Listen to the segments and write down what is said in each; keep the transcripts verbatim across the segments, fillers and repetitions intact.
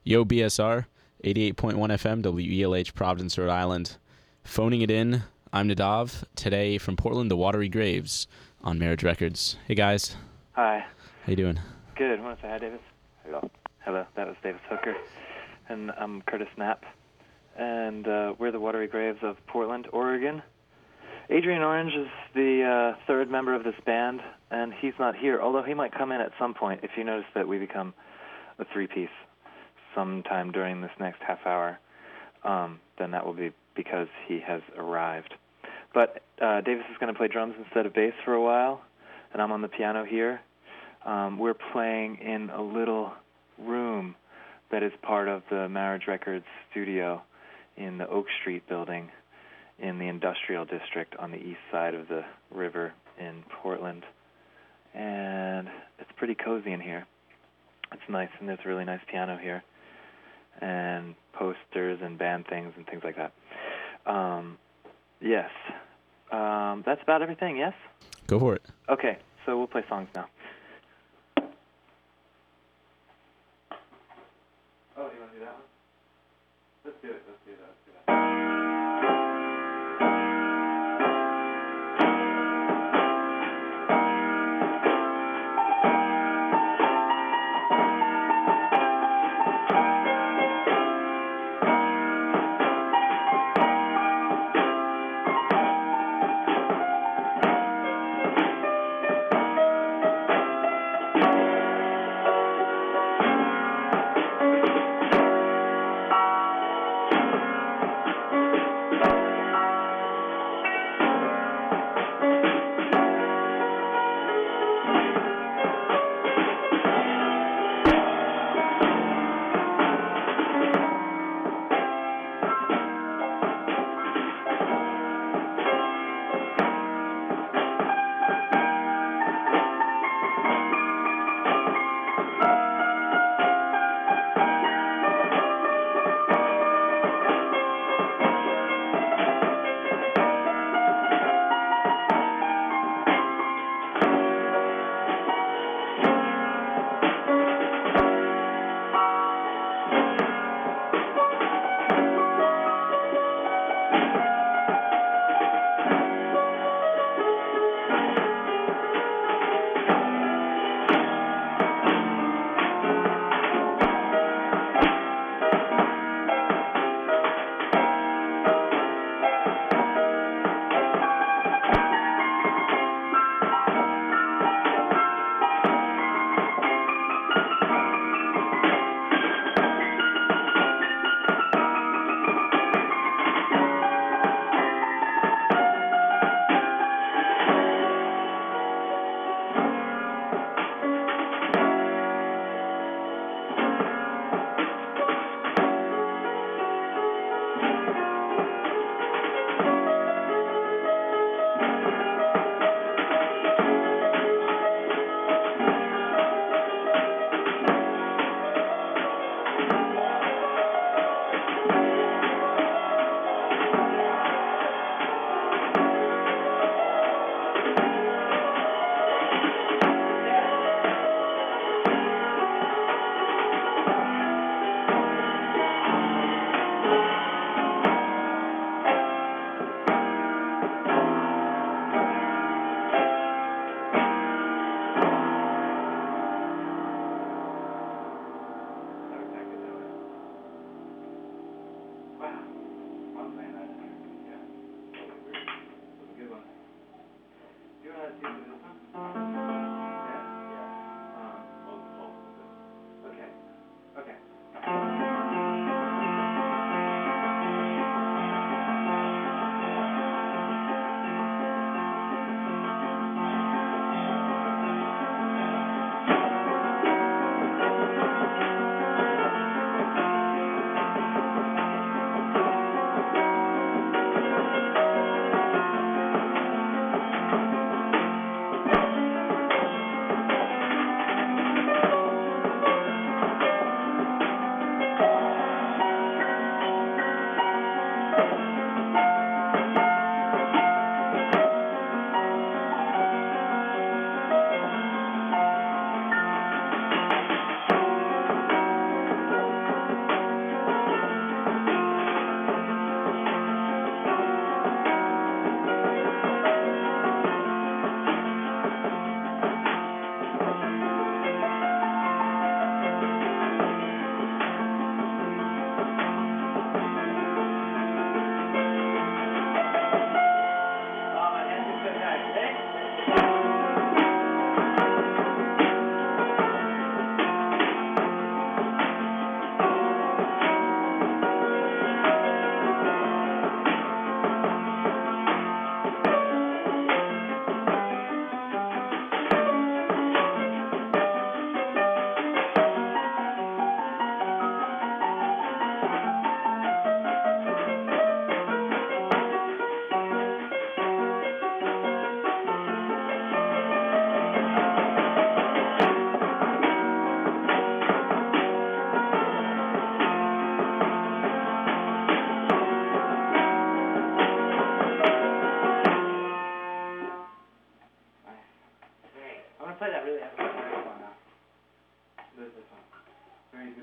Yo, B S R, eighty-eight point one F M, W E L H, Providence, Rhode Island. Phoning it in, I'm Nadav. Today from Portland, the Watery Graves on Marriage Records. Hey, guys. Hi. How you doing? Good. Want to say hi, Davis? Hello. Hello. That was Davis Hooker. And I'm Curtis Knapp. And uh, we're the Watery Graves of Portland, Oregon. Adrian Orange is the uh, third member of this band, and he's not here, although he might come in at some point if you notice that we become a three-piece sometime during this next half hour. Um, then that will be because he has arrived. But uh, Davis is going to play drums instead of bass for a while, and I'm on the piano here. Um, we're playing in a little room that is part of the Marriage Records studio in the Oak Street building in the industrial district on the east side of the river in Portland. And it's pretty cozy in here. It's nice, and there's a really nice piano here, and posters and band things and things like that. Um, yes. Um, that's about everything, yes? Go for it. Okay, so we'll play songs now. Oh, you want to do that one? Let's do it, let's do that, let's do that.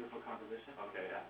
wonderful composition. Okay, yeah.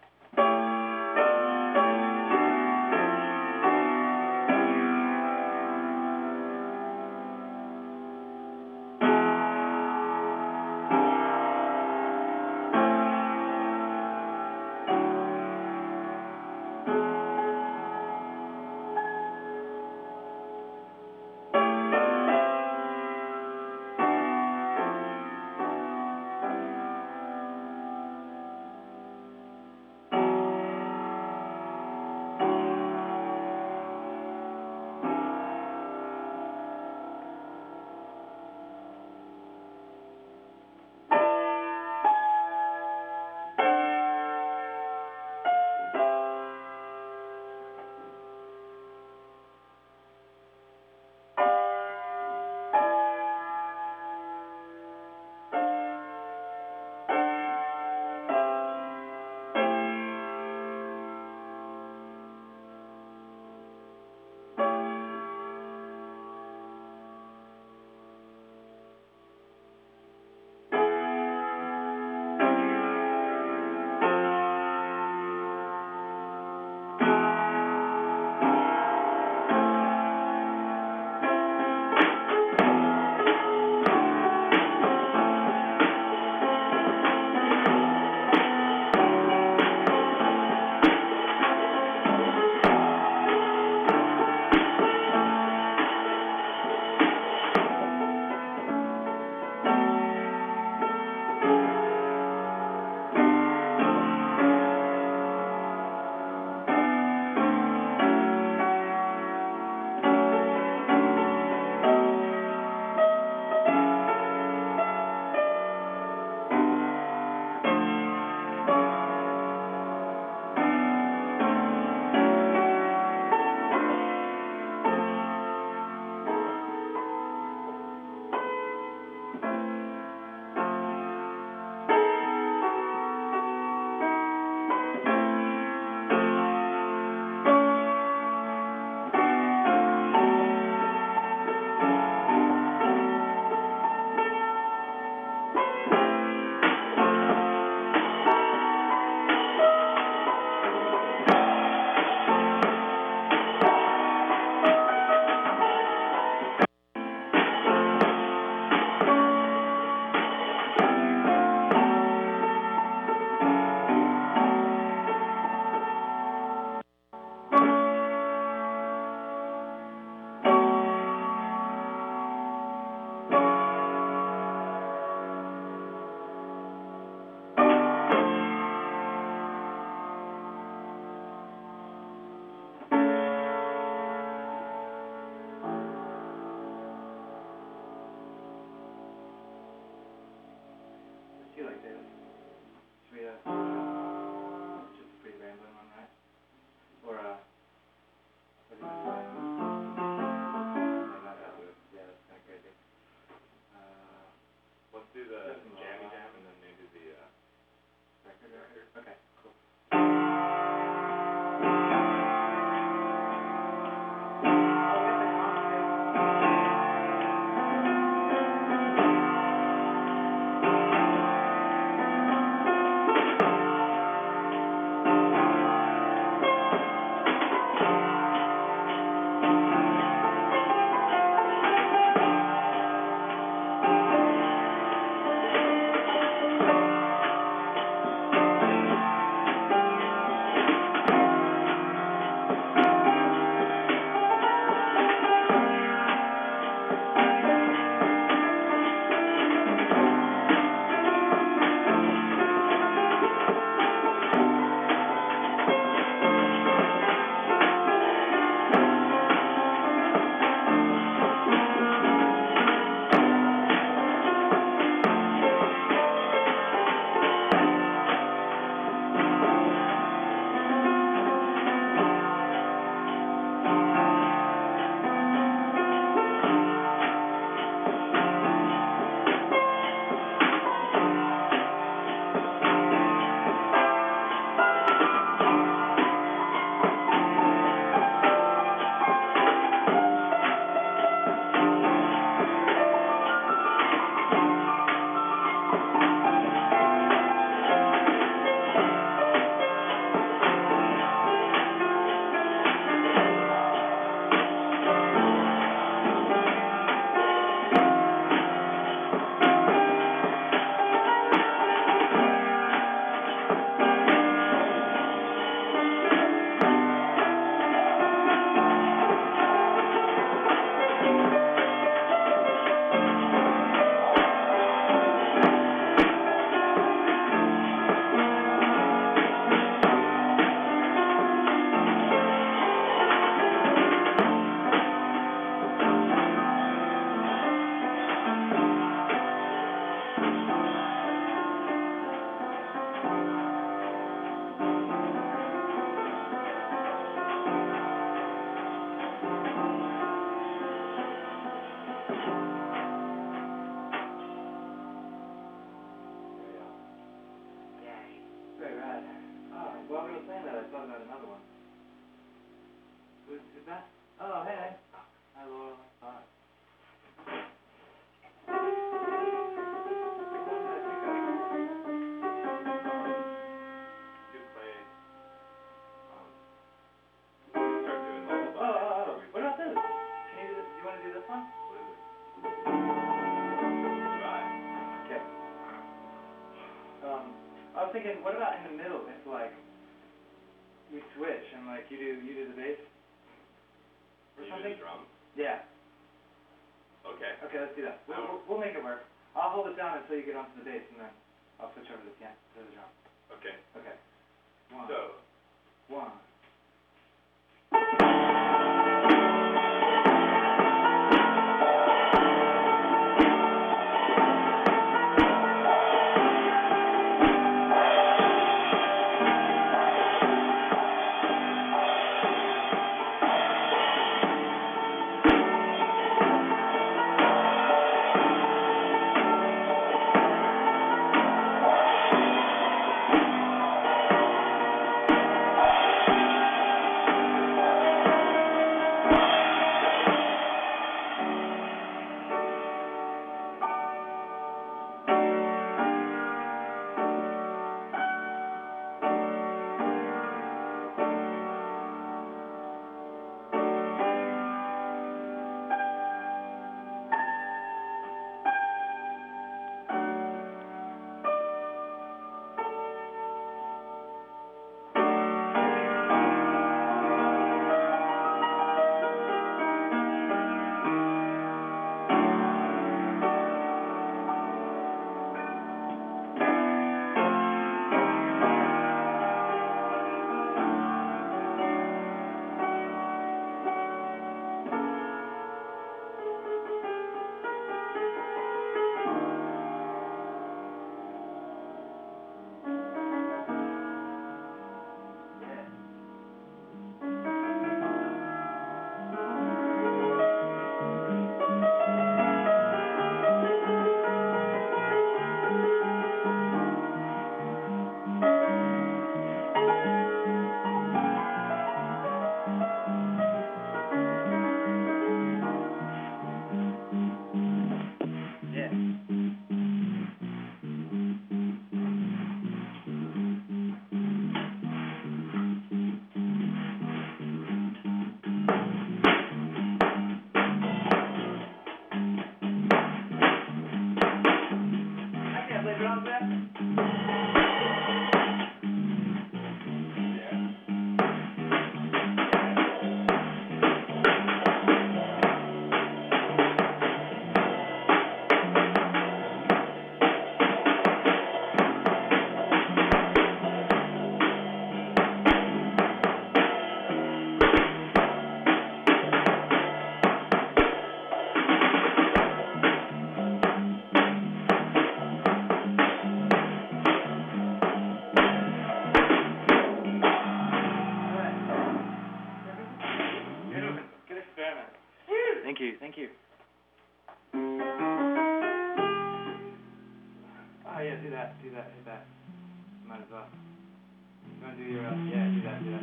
while we were playing that, I thought about another one. Who's, who's that? Oh, hey. Hi, Laurel. Hi. I was thinking, what about in the middle? If like we switch and like you do you do the bass or you something? do the drum? Yeah. Okay. Okay, let's do that. We'll, we'll, we'll make it work. I'll hold it down until you get onto the bass, and then I'll switch over to the piano to the drum. Okay. Okay. One. So. One. Thank you, thank you. Oh yeah, do that, do that, hit that. Might as well. You wanna do your, uh, yeah, do that, do that.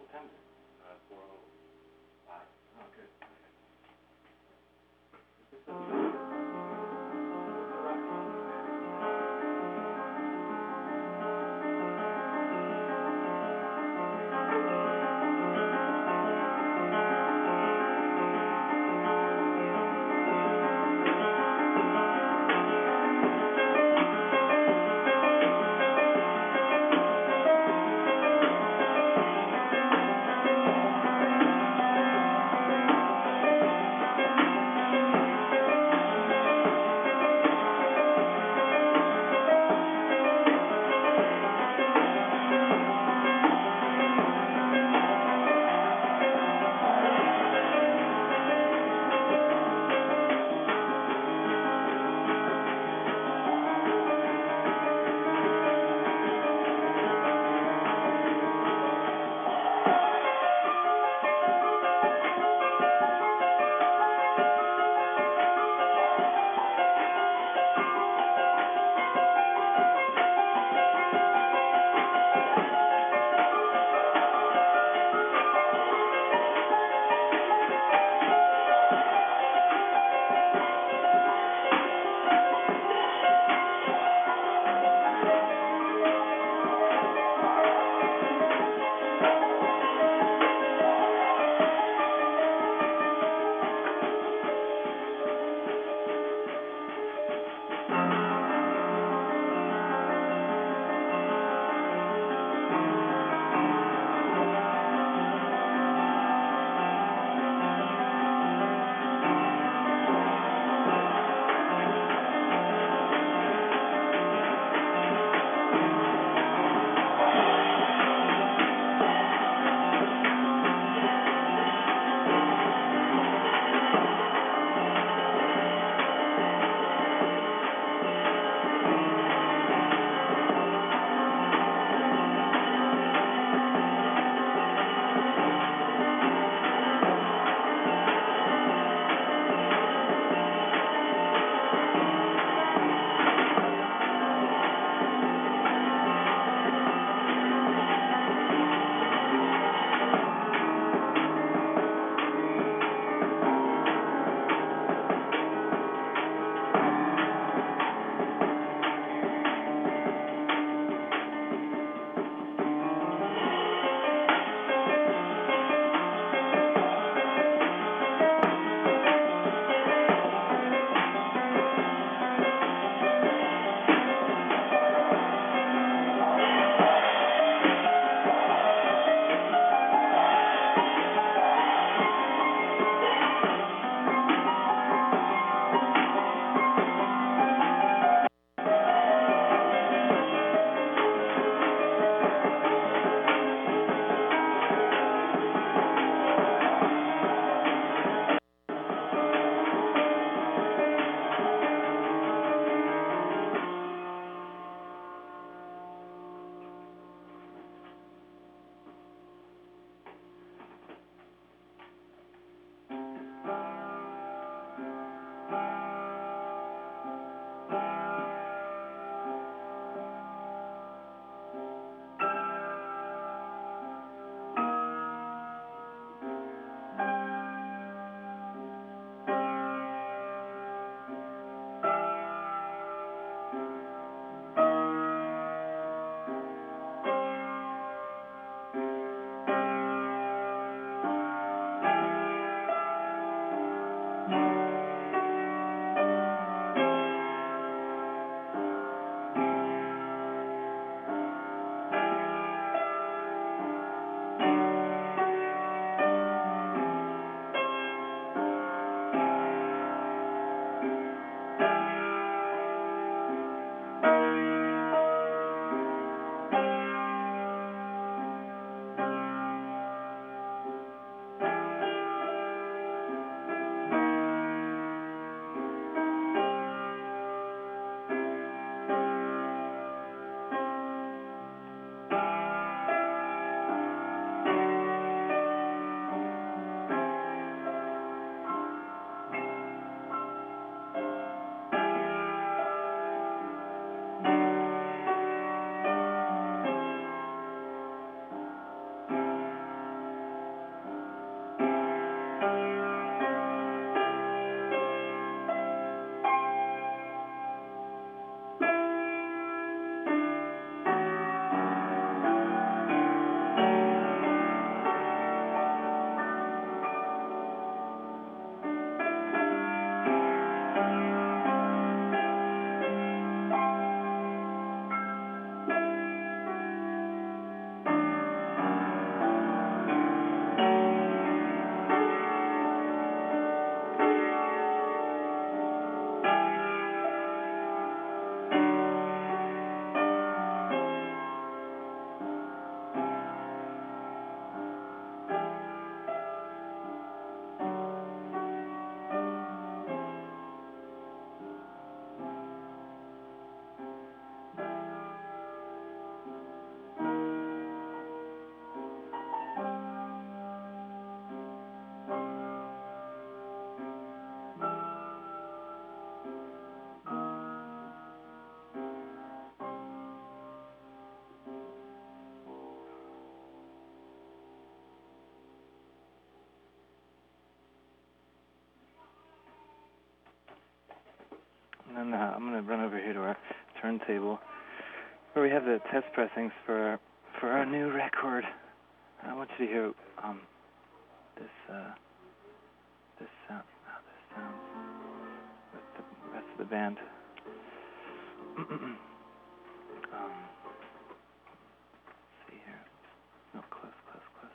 What time is it? Uh, four oh five. Oh, good. and uh, I'm gonna run over here to our turntable where we have the test pressings for our, for our new record. I want you to hear um this uh this sound how this sounds with the rest of the band. um, let's see here. No, close, close, close.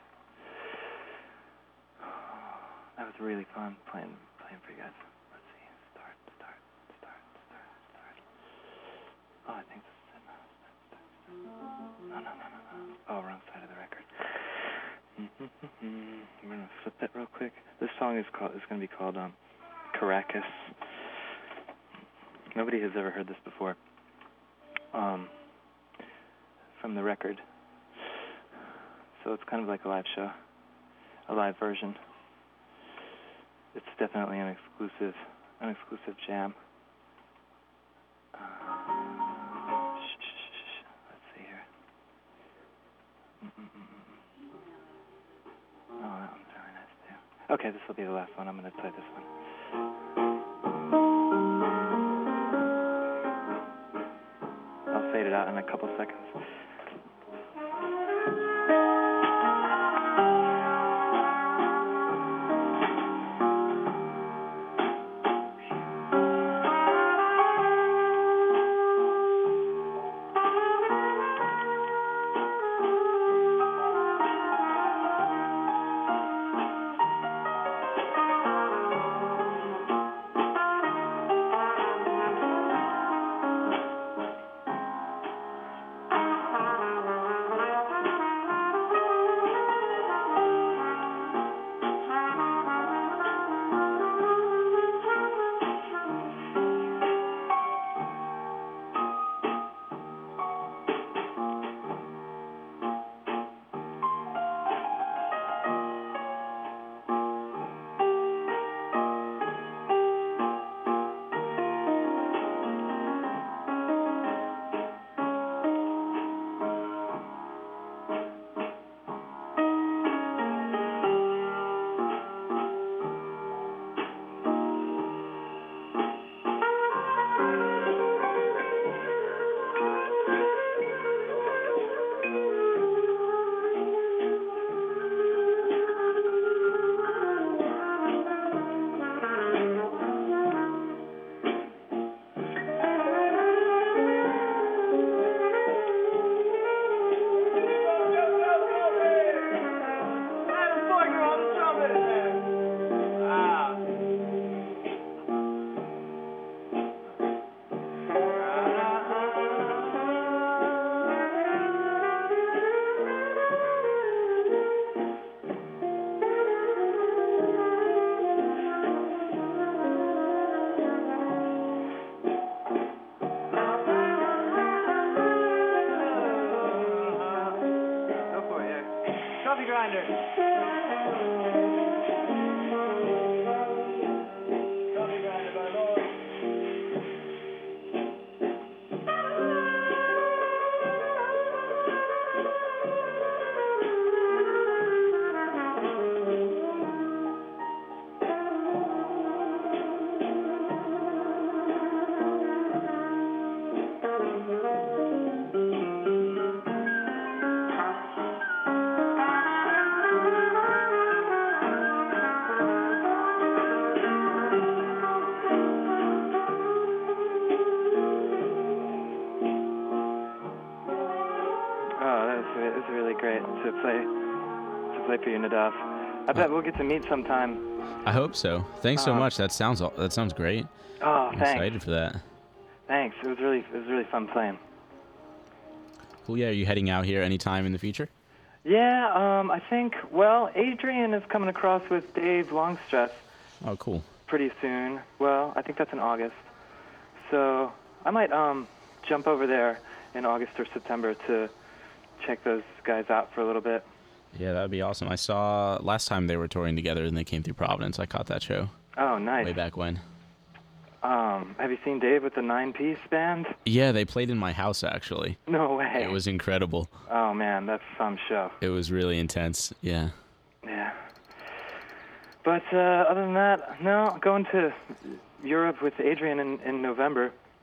That was really fun playing playing for you guys. Let's see. Start, start, start, start, start. Oh, I think this is it. No, start, start, start. No, no, no, no, no. Oh, wrong side of the record. I'm gonna flip that real quick. This song is called is gonna be called um, Caracas. Nobody has ever heard this before. Um, from the record. So it's kind of like a live show, a live version. It's definitely an exclusive, an exclusive jam. Uh, shh, shh, shh, shh. Let's see here. Mm-mm-mm-mm. Oh, that one's really nice too. Okay, this will be the last one. I'm going to play this one. I'll fade it out in a couple seconds. Coffee grinder. Coffee grinder, my lord. It's really great to play to play for you, Nadav. I bet we'll get to meet sometime. I hope so. Thanks so Uh, much. That sounds aw- that sounds great. Oh, I'm thanks. excited for that. Thanks. It was really it was really fun playing. Cool. Yeah, are you heading out here anytime in the future? Yeah, um, I think. Well, Adrian is coming across with Dave Longstress Oh, cool. pretty soon. Well, I think that's in August. So I might um jump over there in August or September to check those guys out for a little bit. Yeah, that would be awesome. I saw last time they were touring together and they came through Providence. I caught that show Oh, nice. way back when. Um, have you seen Dave with the nine-piece band? Yeah, they played in my house, actually. No way. It was incredible. Oh man, that's some show. It was really intense. Yeah. Yeah. But uh, other than that, no, going to Europe with Adrian in, in November.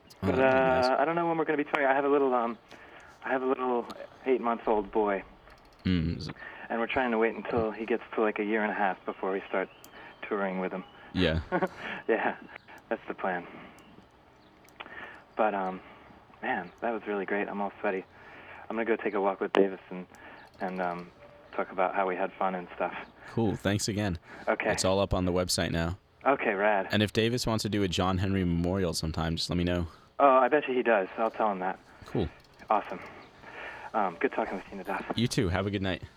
Oh, But that'd be uh, nice. I don't know when we're going to be touring. I have a little um, I have a little eight-month-old boy, Mm, is it- and we're trying to wait until he gets to like a year and a half before we start touring with him. yeah. Yeah, that's the plan. But um, man, that was really great. I'm all sweaty. I'm gonna go take a walk with Davis and and um, talk about how we had fun and stuff. Cool. Thanks again. Okay. It's all up on the website now. Okay, rad. And if Davis wants to do a John Henry Memorial sometime, just let me know. Oh, I bet you he does. I'll tell him that. Cool. Awesome. Um, good talking with you, Nadav. You too. Have a good night.